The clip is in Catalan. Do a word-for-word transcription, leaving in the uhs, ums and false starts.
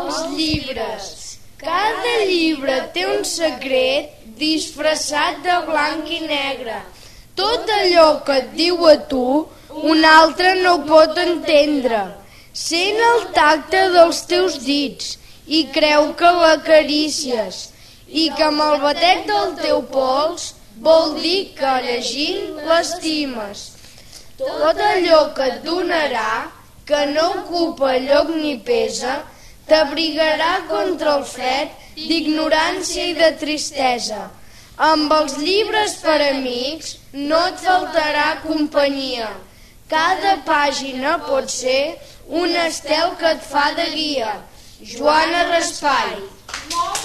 Els llibres. Cada llibre té un secret disfressat de blanc i negre. Tot allò que et diu a tu, un altre no ho pot entendre. Sent el tacte dels teus dits i creu que l'acarícies, i que amb el batec del teu pols vol dir que llegint l'estimes. Tot allò que et donarà, que no ocupa lloc ni pesa, t'abrigarà contra el fred d'ignorància i de tristesa. Amb els llibres per amics no et faltarà companyia. Cada pàgina pot ser un estel que et fa de guia. Joana Raspall.